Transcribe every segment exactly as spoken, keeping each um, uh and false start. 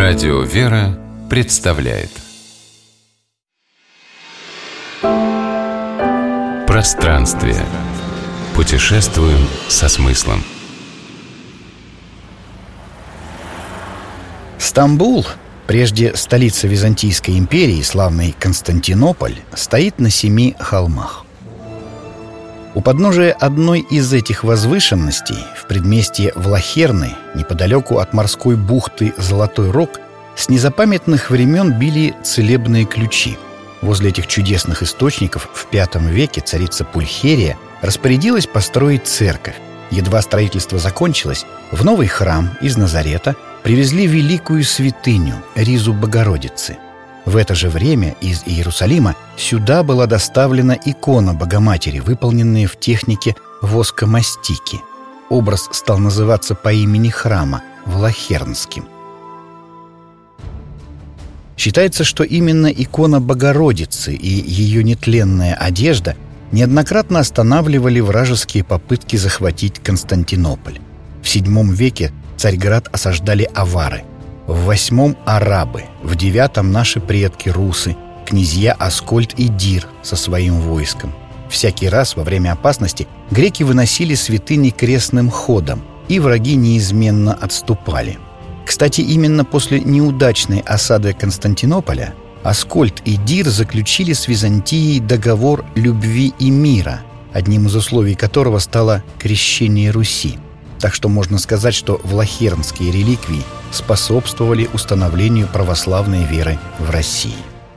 Радио «Вера» представляет Пространствие. Путешествуем со смыслом. Стамбул, прежде столица Византийской империи, славный Константинополь, стоит на семи холмах. У подножия одной из этих возвышенностей, в предместье Влахерны, неподалеку от морской бухты Золотой Рог, с незапамятных времен били целебные ключи. Возле этих чудесных источников в пятом веке царица Пульхерия распорядилась построить церковь. Едва строительство закончилось, в новый храм из Назарета привезли великую святыню Ризу Богородицы. В это же время из Иерусалима сюда была доставлена икона Богоматери, выполненная в технике воскомастики. Образ стал называться по имени храма – Влахернским. Считается, что именно икона Богородицы и ее нетленная одежда неоднократно останавливали вражеские попытки захватить Константинополь. В седьмом веке Царьград осаждали авары, в восьмом – арабы, в девятом – наши предки русы, князья Аскольд и Дир со своим войском. Всякий раз во время опасности греки выносили святыни крестным ходом, и враги неизменно отступали. Кстати, именно после неудачной осады Константинополя Аскольд и Дир заключили с Византией договор любви и мира, одним из условий которого стало крещение Руси. Так что можно сказать, что влахернские реликвии способствовали установлению православной веры в России.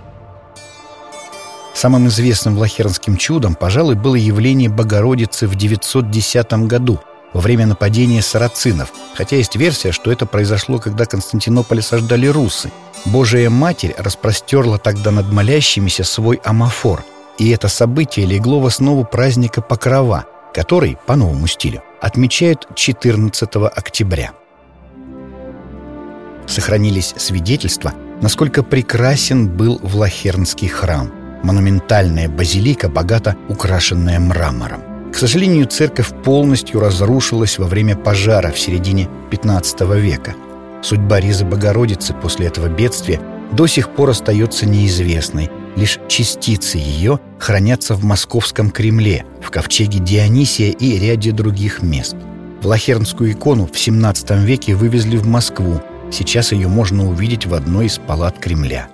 Самым известным влахернским чудом, пожалуй, было явление Богородицы в девятьсот десятом году, во время нападения сарацинов, хотя есть версия, что это произошло, когда Константинополь осаждали русы. Божия Матерь распростерла тогда над молящимися свой амафор, и это событие легло в основу праздника Покрова, который, по новому стилю, отмечают четырнадцатого октября. Сохранились свидетельства, насколько прекрасен был Влахернский храм, монументальная базилика, богато украшенная мрамором. К сожалению, церковь полностью разрушилась во время пожара в середине пятнадцатого века. Судьба Ризы Богородицы после этого бедствия до сих пор остается неизвестной. Лишь частицы ее хранятся в Московском Кремле, в ковчеге Дионисия и ряде других мест. Влахернскую икону в семнадцатом веке вывезли в Москву. Сейчас ее можно увидеть в одной из палат Кремля.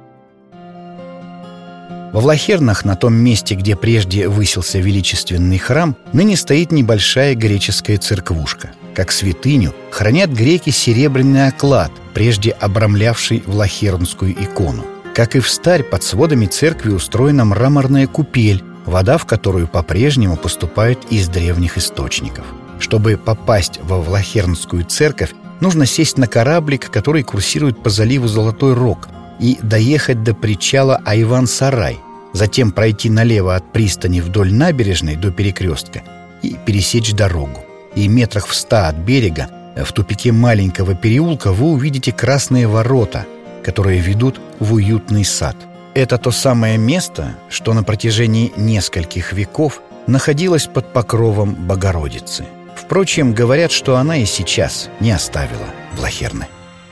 Во Влахернах, на том месте, где прежде высился величественный храм, ныне стоит небольшая греческая церквушка. Как святыню хранят греки серебряный оклад, прежде обрамлявший Влахернскую икону. Как и встарь, под сводами церкви устроена мраморная купель, вода в которую по-прежнему поступает из древних источников. Чтобы попасть во Влахернскую церковь, нужно сесть на кораблик, который курсирует по заливу Золотой Рог, и доехать до причала Айван-Сарай, затем пройти налево от пристани вдоль набережной до перекрестка и пересечь дорогу. И метрах в ста от берега, в тупике маленького переулка, вы увидите красные ворота, которые ведут в уютный сад. Это то самое место, что на протяжении нескольких веков находилось под покровом Богородицы. Впрочем, говорят, что она и сейчас не оставила Влахерны.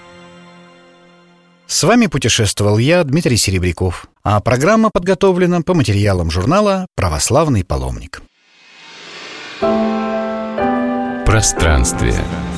С вами путешествовал я, Дмитрий Серебряков, а программа подготовлена по материалам журнала «Православный паломник». Пространствие.